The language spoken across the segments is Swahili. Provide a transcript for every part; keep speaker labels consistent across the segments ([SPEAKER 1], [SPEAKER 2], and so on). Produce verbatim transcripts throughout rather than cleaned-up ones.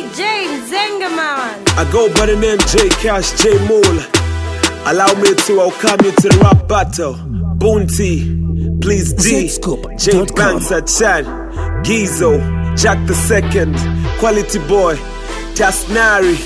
[SPEAKER 1] J Zengaman.
[SPEAKER 2] I go by the name J Cash J Mole. Allow me to welcome you to the rap battle. Bounty, please D, J Banks Chad, Gizo, Jack the Second, Quality Boy, Jasnari,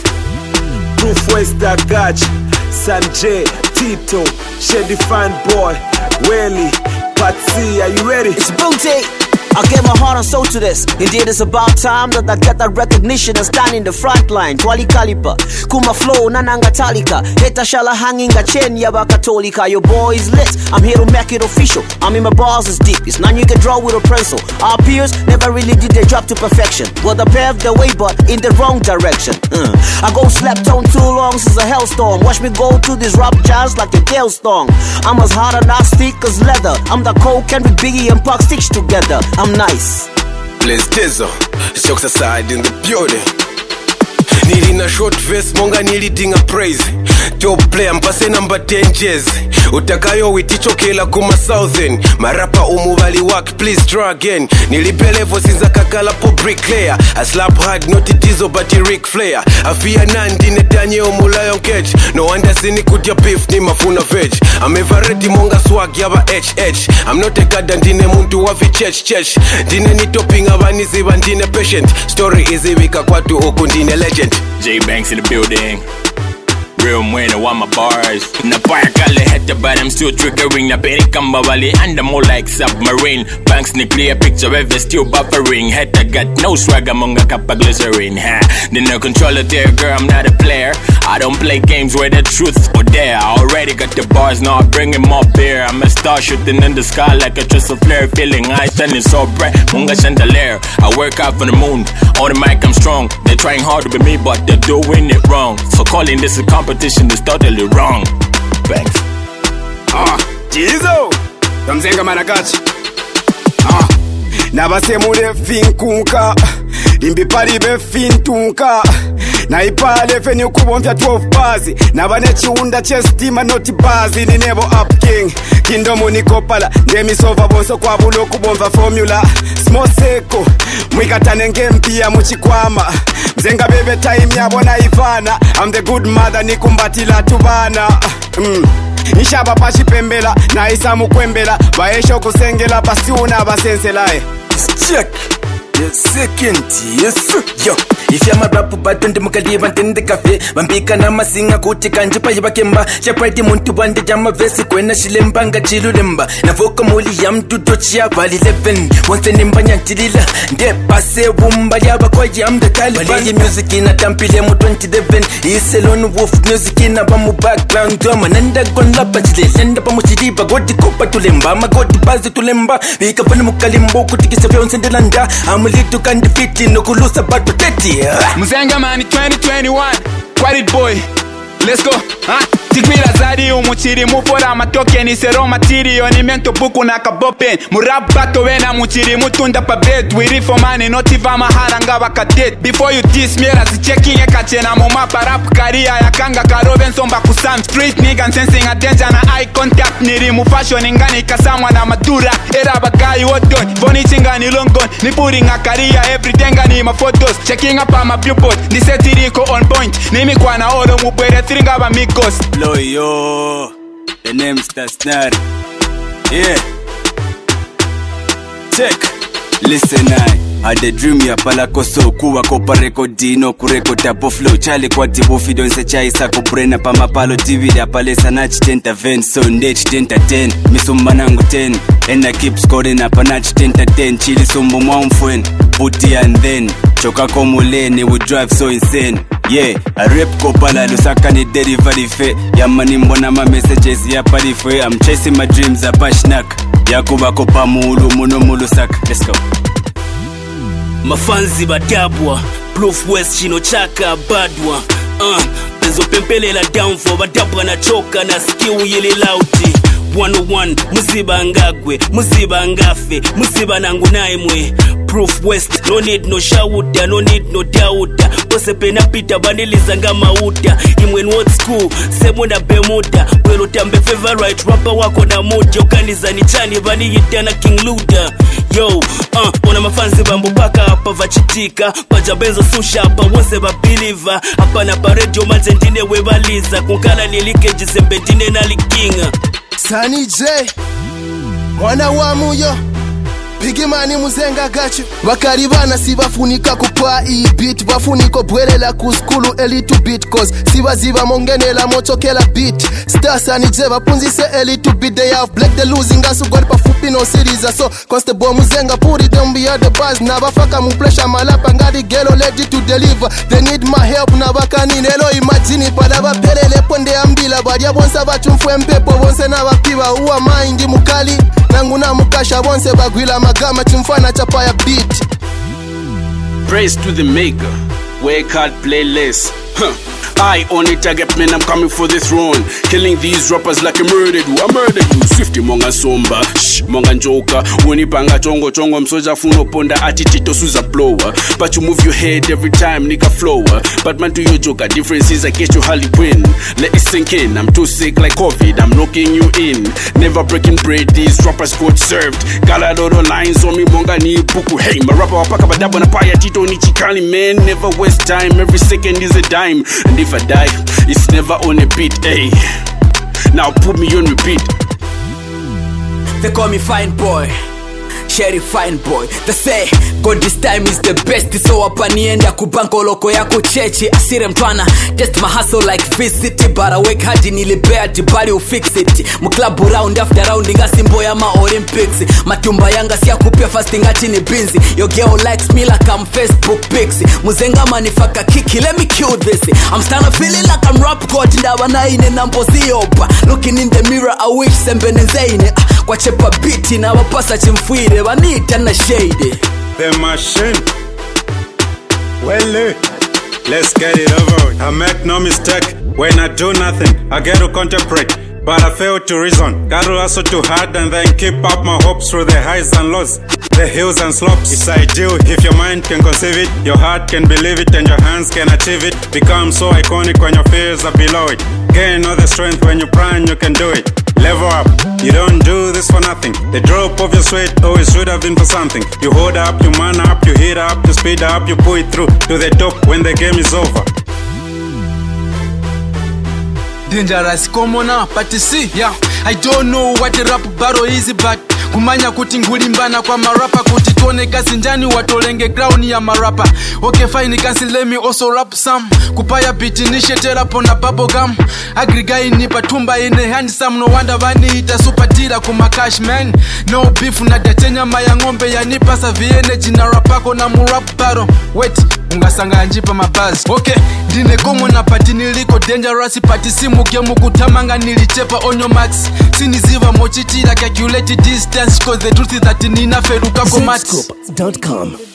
[SPEAKER 2] Proof West Gaj, Sanjay, Tito, Shady Fine Boy, Welly, Patsy, are you ready?
[SPEAKER 3] It's Bounty. I gave my heart and soul to this. Indeed, it's about time that I get that recognition and stand in the front line. Twali Kalipa, Kuma Flow, Nananga Talika, Heta Shala hanging a chain, Yaba Katolika. Your boy is lit, I'm here to make it official. I mean, my bars is deep, it's none you can draw with a pencil. Our peers never really did their job to perfection. Well, they paved the way, but in the wrong direction. Uh. I go slept on too long since a hellstorm. Watch me go through this rap jazz like a hailstorm. I'm as hard and as thick as leather. I'm the Coke, Kendrick, Biggie, and Pac stitched together. I'm nice.
[SPEAKER 4] Blaze Dizzle, jokes aside in the building. Needing a short verse, monga needing a praise. Top player, mpase number ten jersey. Utakayo witichokela kuma southern. Marapa umuvali work, please try again. Nilipelevo sinza kakala po bricklayer. I slap hard, not a Dizzle but a Ric Flair. Afia nandi netanye omulayon catch. No wonder sini kutia beef ni mafuna veg. I'm ever ready monga swag yaba H H. I'm not a god and dine muntu wafi church church. Dine ni topping abani ziba ndine patient. Story is wika kwatu oku ndine legend.
[SPEAKER 5] J Banks in the building. Real winner, want my bars. Na fire kale heta, but I'm still triggering. Na peri kamba wali, and I'm more like submarine. Banks ni clear picture, ever still buffering. Heta got no swag among a cup of glycerin. Ha, then no controller there, girl, I'm not a player. I don't play games where the truth's or dare. I already got the bars, now I bring him up here. I'm a star shooting in the sky like a tristle flare. Feeling high, standing so bright, munga chandelier. I work out for the moon, on the mic I'm strong. They're trying hard to be me, but they're doing it wrong. So calling this a competition is totally wrong. Thanks.
[SPEAKER 6] Ah, Gizo, Tamzenga Managachi. Ah, Nabase mule finkunka, Limbi pali be fintunka. Na ipale fenye kubomfya twelve bazi. Nabane chiunda chestima noti bazi. Ni nebo up king, kindomu nikopala. Ndemi sova bonso kwa bulo kubomfa formula. Smoseko, mwikatane ngempia muchikwama. Mzenga bebe time yabona ivana. I'm the good mother nikumbatila tubana. Mm. Nishaba pashi pembela, na isa mukwembela. Baesho kusengela, basiuna basenselae.
[SPEAKER 4] Check. Yes, second, yes, yo. If you're my rap, but don't you live in the cafe? Bambika nama singa kuti kanjipa yabakemba. Shapati muntu bande jama vesi kwena shilembanga chilulemba. Na voka muli yam tutochia vali eleven. Once nimba nyantilila. Nde pase wumba yaba kwa yam the Taliban. Bali music ina tampile mu twenty eleven. Iselon wolf music ina bamu background drama. Nanda gonla pachile. Lenda pa muchidiba. Godi kopa tulemba. Ma godi bazi tulemba. Vika fana mukalimbo kutikisa vya onsendelanda. Little can defeat no kulusa but protect.
[SPEAKER 7] Mzenga mani twenty twenty-one. Quality boy. Let's go. Huh? Tikwila zadi umuchiri mufora matoke ni sero material ni mento buku na kabopen. Murab bato wena muchiri mutunda pa bed. We read for money not iva maharanga wakadet. Before you diss me as checking ya kachena moma parap karia ya kanga karoben somba kusam. Street nigga sensing attention na eye contact. Niri mu fashion ingani kasamwa na madura. Era bakai wodon. Voni chinga ni longon. Ni putting a career everything ni ma photos. Checking up on my viewport. Ni setiriko on point. Nimi kwa na oro mubwere tringa ba mikos.
[SPEAKER 6] Yo, the name's Tasnar. Yeah. Check. Listen, I had a dream ya pala koso kuwa kopa rekodi no kureko tapo flow chale kwa tibo fido nse chai sako brena pa mapalo T V ya pale sanach tenta ven so ndech tenta ten misumba nangu ten and I keep scoring up anach tenta ten chili sumbu mwa mfuen puti and then choka komulene we drive so insane. Yeah, I rap kopala lusaka ni delivery fe. Yamani mbona ma messages ya parife. I'm chasing my dreams a pashnak. Yakuba kopa mulu muno mulu sak. Let's go.
[SPEAKER 3] Mafanzi badabwa. Proof West chino chaka badwa. Uh, Pezo pempele la down for badabwa na choka na skill yele lauti. one oh one, musiba ngagwe, musiba ngafe, musiba nangu naimwe.
[SPEAKER 8] bulletproof west. No need no shawuda, no need no dauda. Bose pena pita baniliza nga mauda. Imwe in what school, semo na bemuda. Welo tambe favorite rapper wako na moja. Ukaniza ni chani bani yitana King Luda. Yo, uh, ona mafanzi bambu paka hapa vachitika. Pajabenzo susha hapa wonse ba believer. Hapa na paredio mazendine webaliza. Kunkala nilike jisembetine na likinga.
[SPEAKER 9] Sunny J, mwana wa muyo Bigimani muzenga gachu Bakari bana sibafunika kupa i beat Bafuniko bwelela kuskulu a little bit Cause siba ziba mongenela mochokela beat Star Sunny J bapunzise a little bit They have black the losing asu God pafupi no series So constable muzenga put it down beyond the bars Nabafaka muplesha malapa ngadi gelo ready to deliver They need my help nabakani nelo imagine Padaba pelele ponde ambila Badia bonsa bachumfwe mpepo bonse nabapiba Uwa maingi mukali Nanguna mukasha bonse bagwila magama chumfana chapa ya beat.
[SPEAKER 6] Praise to the maker, work hard, play less. Huh. I on it, I get man, I'm coming for the throne. Killing these rappers like a murdered you, I murdered you. Swifty monga somba, shh, monga njoka. Woni panga chongo chongo, msoja funo ponda atitito suza blower. But you move your head every time, nigga flower. But man to your joker, difference is I get you Harley win. Let it sink in, I'm too sick like COVID, I'm locking you in. Never breaking bread, these rappers got served. Galadoro lines on me, monga ni puku. Hey, my rapper wapaka badabo na paya tito ni chikali, man. Never waste time, every second is a dime. And if I die, it's never on a beat, ayy. Now put me on repeat.
[SPEAKER 8] They call me fine boy, Sheriff fine boy. They say God this time is the best. So hapa nienda kubanko loko yako chechi. Asire mtwana test my hustle like visit. But I work hard nilipea jibali ufix it. Mklabu round after round inga simbo ya ma Olympics. Matumba yanga siya kupia fasting ati ni binzi. Your girl likes me like I'm Facebook pics. Muzenga manifaka kiki, let me cue this. I'm starting feeling like I'm rap god. Ndawana ine nampozi yopa. Looking in the mirror I wish sembene zaine. Kwa chepa biti na wapasa chimfuire. Vanita na shade.
[SPEAKER 10] The machine. Well, let's get it over. I make no mistake. When I do nothing, I get to contemplate. But I fail to reason. Got to hustle too hard and then keep up my hopes through the highs and lows, the hills and slopes. It's ideal if your mind can conceive it, your heart can believe it, and your hands can achieve it. Become so iconic when your fears are below it. Gain all the strength when you plan, you can do it. Level up, you don't do this for nothing. The drop of your sweat always should have been for something. You hold up, you man up, you hit up, you speed up, you pull it through to the top when the game is over.
[SPEAKER 11] Dangerous komona pati si yeah. I don't know what the rap battle is but kumanya kuti ngulimbana kwa marapa kuti tuone kasi njani watolenge ground ya marapa. Okay fine kasi let me also rap some. Kupaya beat nishetela pona bubble gum. Agrigai nipa tumba ine handsome no wonder vani ita super tira kuma cash man. No beef na datenya maya ngombe ya nipa sa vieneji na rapako na murap battle. Wait ungasanga njipa mabaz. Okay dine komo na pati niliko dangerous pati simu kemu kutamanga nilichepa onyo max. Siniziva mochitira calculate distance cause the truth is that nina feruka komati.
[SPEAKER 12] Zscope dot com